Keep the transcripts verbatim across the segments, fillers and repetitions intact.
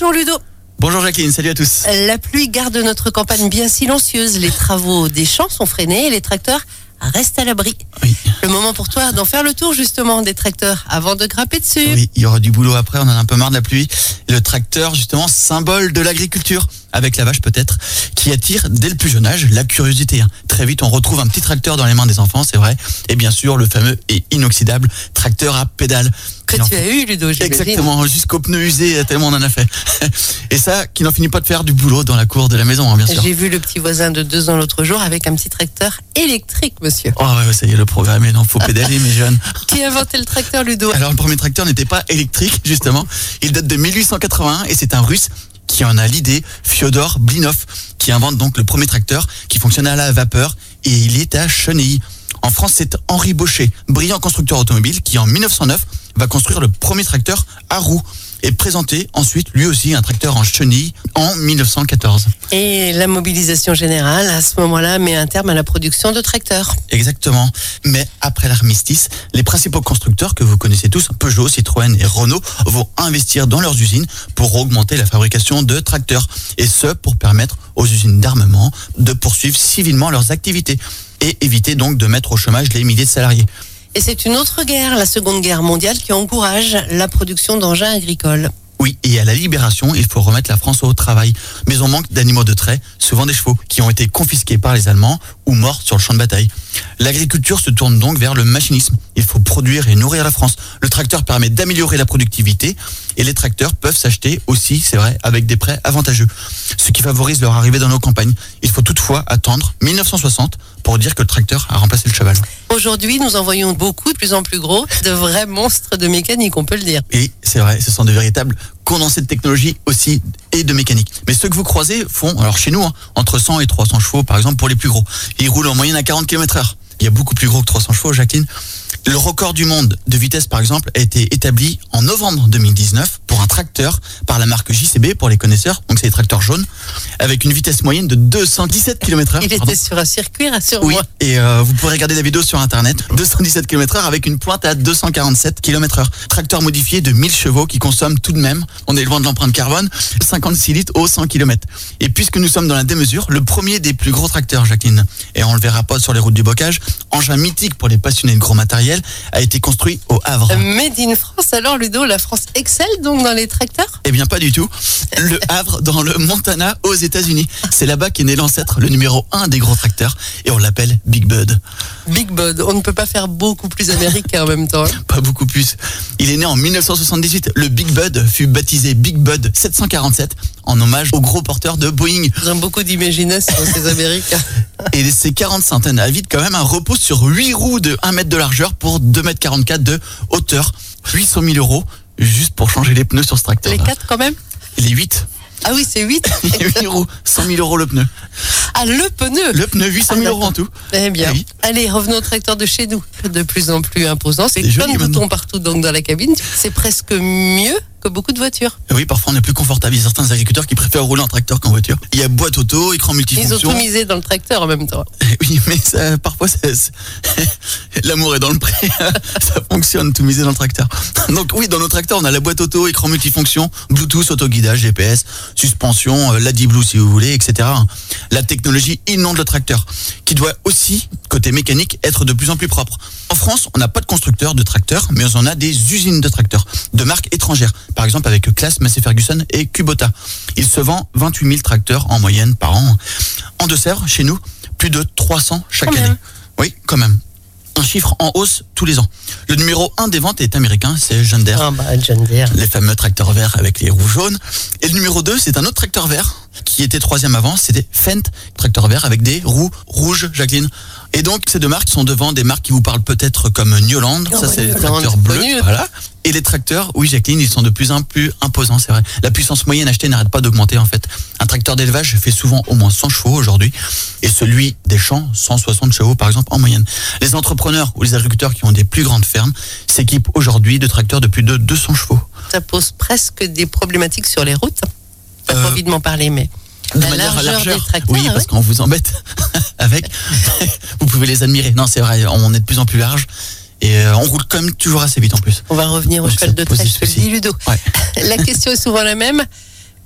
Bonjour Ludo. Bonjour Jacqueline, salut à tous. La pluie garde notre campagne bien silencieuse. Les travaux des champs sont freinés et les tracteurs restent à l'abri. Oui. Le moment pour toi d'en faire le tour justement des tracteurs avant de grimper dessus. Oui, il y aura du boulot après, on en a un peu marre de la pluie. Le tracteur, justement, symbole de l'agriculture, avec la vache peut-être, qui attire dès le plus jeune âge la curiosité. Très vite, on retrouve un petit tracteur dans les mains des enfants, c'est vrai. Et bien sûr, le fameux et inoxydable tracteur à pédale. Que tu as eu Ludo, j'imagine. Exactement, jusqu'aux pneus usés, tellement on en a fait. Et ça, qui n'en finit pas de faire du boulot dans la cour de la maison, hein, bien sûr. J'ai vu le petit voisin de deux ans l'autre jour avec un petit tracteur électrique, monsieur. Oh ouais, ça y est, le programme est non, faut pédaler mes jeunes. Qui a inventé le tracteur, Ludo? Alors le premier tracteur n'était pas électrique, justement. Il date de mille huit cent quatre-vingt-un et c'est un Russe qui en a l'idée, Fyodor Blinov, qui invente donc le premier tracteur qui fonctionne à la vapeur et il est à Chenilly. En France, c'est Henri Baucher, brillant constructeur automobile, qui en mille neuf cent neuf va construire le premier tracteur à roues et présenter ensuite lui aussi un tracteur en chenille en mille neuf cent quatorze. Et la mobilisation générale, à ce moment-là, met un terme à la production de tracteurs. Exactement. Mais après l'armistice, les principaux constructeurs que vous connaissez tous, Peugeot, Citroën et Renault, vont investir dans leurs usines pour augmenter la fabrication de tracteurs. Et ce, pour permettre aux usines d'armement de poursuivre civilement leurs activités et éviter donc de mettre au chômage les milliers de salariés. Et c'est une autre guerre, la Seconde Guerre mondiale, qui encourage la production d'engins agricoles. Oui, et à la Libération, il faut remettre la France au travail. Mais on manque d'animaux de trait, souvent des chevaux, qui ont été confisqués par les Allemands ou morts sur le champ de bataille. L'agriculture se tourne donc vers le machinisme. Il faut produire et nourrir la France. Le tracteur permet d'améliorer la productivité et les tracteurs peuvent s'acheter aussi, c'est vrai, avec des prêts avantageux, ce qui favorise leur arrivée dans nos campagnes. Il faut toutefois attendre mille neuf cent soixante pour dire que le tracteur a remplacé le cheval. Aujourd'hui, nous en voyons beaucoup, de plus en plus gros, de vrais monstres de mécanique, on peut le dire. Et c'est vrai, ce sont de véritables condensés de technologie aussi et de mécanique. Mais ceux que vous croisez font, alors chez nous, hein, entre cent et trois cents chevaux par exemple pour les plus gros. Ils roulent en moyenne à quarante kilomètres heure. Il y a beaucoup plus gros que trois cents chevaux, Jacqueline. Le record du monde de vitesse, par exemple, a été établi en novembre deux mille dix-neuf pour un tracteur par la marque J C B, pour les connaisseurs, donc c'est les tracteurs jaunes, avec une vitesse moyenne de deux cent dix-sept kilomètres heure. Il pardon. était sur un circuit, rassure-moi. Oui, et euh, vous pourrez regarder la vidéo sur internet, deux cent dix-sept kilomètres heure avec une pointe à deux cent quarante-sept kilomètres heure. Tracteur modifié de mille chevaux qui consomme tout de même, on est loin de l'empreinte carbone, cinquante-six litres au cent kilomètres. Et puisque nous sommes dans la démesure, le premier des plus gros tracteurs, Jacqueline, et on le verra pas sur les routes du bocage, engin mythique pour les passionnés de gros matériel, a été construit au Havre. Made in France, alors Ludo, la France excelle donc dans les tracteurs? Eh bien pas du tout. Le Havre dans le Montana aux États-Unis. C'est là-bas qu'est né l'ancêtre, le numéro un des gros tracteurs, et on l'appelle Big Bud. Big Bud, on ne peut pas faire beaucoup plus américain en même temps. Hein. Pas beaucoup plus. Il est né en mille neuf cent soixante-dix-huit. Le Big Bud fut baptisé Big Bud sept cent quarante-sept en hommage au gros porteur de Boeing. Ils ont beaucoup d'imagination, ces Américains. Et ces quarante-cinq tonnes à vide quand même un repose sur huit roues de un mètre de largeur pour deux mètres quarante-quatre de hauteur. huit cent mille euros juste pour changer les pneus sur ce tracteur. Les quatre quand même? Les huit. Ah oui, c'est huit. huit euros, cent mille euros le pneu. Ah, le pneu. Le pneu, huit cent mille Ah, euros en tout. Eh bien, Ah oui. allez, revenons au tracteur de chez nous. De plus en plus imposant. C'est C'est plein joli de boutons maintenant. partout donc dans la cabine. C'est presque mieux que beaucoup de voitures. Oui, parfois on est plus confortable. Il y a certains agriculteurs qui préfèrent rouler en tracteur qu'en voiture. Il y a boîte auto, écran Ils ont multifonction. tout misé dans le tracteur en même temps. Oui, mais ça, parfois, ça, c'est- l'amour est dans le pré. Ça fonctionne, tout misé dans le tracteur. Donc oui, dans nos tracteurs, on a la boîte auto, écran multifonction, Bluetooth, autoguidage, G P S, suspension, euh, l'A D I Blue si vous voulez, et cetera. La technologie inonde le tracteur, qui doit aussi, côté mécanique, être de plus en plus propre. En France, on n'a pas de constructeurs de tracteurs, mais on a des usines de tracteurs, de marques étrangères. Par exemple, avec Claas, Massey Ferguson et Kubota. Il se vend vingt-huit mille tracteurs en moyenne par an. En Deux-Sèvres, chez nous, plus de trois cents chaque Quand année. même. Oui, quand même. Un chiffre en hausse tous les ans. Le numéro un des ventes est américain, c'est John Deere. Ah bah, John Deere. Les fameux tracteurs verts avec les roues jaunes. Et le numéro deux, c'est un autre tracteur vert qui était troisième avant, c'était Fendt, tracteur vert avec des roues rouges, Jacqueline. Et donc, ces deux marques sont devant des marques qui vous parlent peut-être comme Newland, Oh, ça c'est les Newland, tracteurs bleus, connu. voilà. Et les tracteurs, oui Jacqueline, ils sont de plus en plus imposants, c'est vrai. La puissance moyenne achetée n'arrête pas d'augmenter en fait. Un tracteur d'élevage fait souvent au moins cent chevaux aujourd'hui, et celui des champs, cent soixante chevaux par exemple en moyenne. Les entrepreneurs ou les agriculteurs qui ont des plus grandes fermes s'équipent aujourd'hui de tracteurs de plus de deux cents chevaux. Ça pose presque des problématiques sur les routes. T'as Euh, pas envie de m'en parler, mais De la manière à largeur largeur. des tracteurs, Oui, ah parce ouais. qu'on vous embête avec. Vous pouvez les admirer. Non, c'est vrai, on est de plus en plus large. Et euh, on roule quand même toujours assez vite en plus. On va revenir au Donc, cheval ça de pose trait, des je te le soucis. dis, Ludo. Ouais. La question est souvent la même.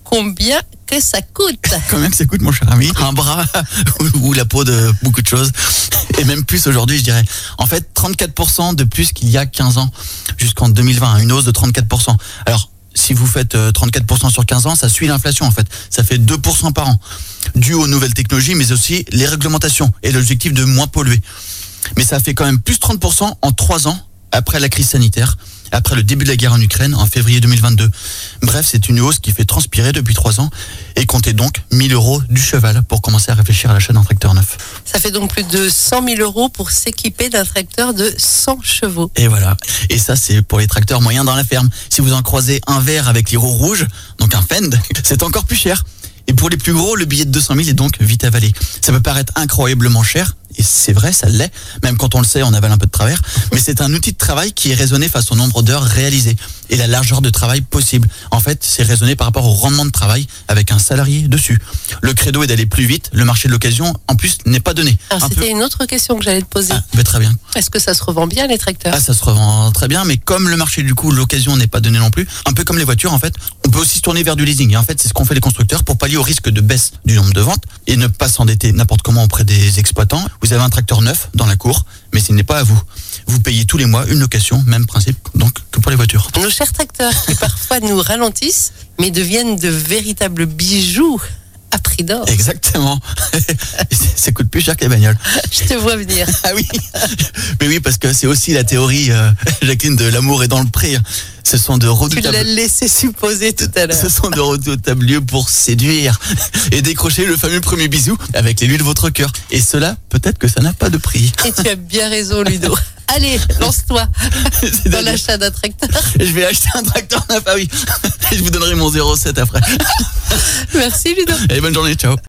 combien que ça coûte. Combien que ça coûte, mon cher ami? Un bras ou la peau de beaucoup de choses. Et même plus aujourd'hui, je dirais. En fait, trente-quatre pour cent de plus qu'il y a quinze ans, jusqu'en deux mille vingt, une hausse de trente-quatre pour cent. Alors, si vous faites trente-quatre pour cent sur quinze ans, ça suit l'inflation en fait. Ça fait deux pour cent par an. Dû aux nouvelles technologies, mais aussi les réglementations et l'objectif de moins polluer. Mais ça fait quand même plus trente pour cent en trois ans après la crise sanitaire, après le début de la guerre en Ukraine en février deux mille vingt-deux. Bref, c'est une hausse qui fait transpirer depuis trois ans et comptez donc mille euros du cheval pour commencer à réfléchir à l'achat d'un tracteur neuf. Ça fait donc plus de cent mille euros pour s'équiper d'un tracteur de cent chevaux. Et voilà. Et ça, c'est pour les tracteurs moyens dans la ferme. Si vous en croisez un vert avec les roues rouges, donc un Fend, c'est encore plus cher. Et pour les plus gros, le billet de deux cent mille est donc vite avalé. Ça peut paraître incroyablement cher, et c'est vrai, ça l'est. Même quand on le sait, on avale un peu de travers. Mais c'est un outil de travail qui est raisonné face au nombre d'heures réalisées et la largeur de travail possible. En fait, c'est raisonné par rapport au rendement de travail avec un salarié dessus. Le credo est d'aller plus vite. Le marché de l'occasion, en plus, n'est pas donné. Alors, un c'était peu... une autre question que j'allais te poser. Ah, bah, très bien. Est-ce que ça se revend bien, les tracteurs? Ah, ça se revend très bien, mais comme le marché du coup, l'occasion n'est pas donnée non plus, un peu comme les voitures en fait, on peut aussi se tourner vers du leasing. Et en fait, c'est ce qu'ont fait les constructeurs pour pallier au risque de baisse du nombre de ventes et ne pas s'endetter n'importe comment auprès des exploitants. Vous avez un tracteur neuf dans la cour, mais ce n'est pas à vous. Vous payez tous les mois une location, même principe donc que pour les voitures. Nos chers tracteurs qui parfois nous ralentissent, mais deviennent de véritables bijoux à prix d'or. Exactement. Ça coûte plus cher que les bagnoles. Je te vois venir. Ah oui. Mais oui, parce que c'est aussi la théorie, euh, Jacqueline, de l'amour est dans le pré. Ce sont de Tu redoutables... l'as laissé supposer tout à l'heure. Ce sont de redoutables lieux pour séduire et décrocher le fameux premier bisou avec l'élu de votre cœur. Et cela, peut-être que ça n'a pas de prix. Et tu as bien raison, Ludo. Allez, lance-toi dans l'achat d'un tracteur. Je vais acheter un tracteur neuf, ah oui. Je vous donnerai mon zéro sept après. Merci, Ludo. Et bonne journée, ciao.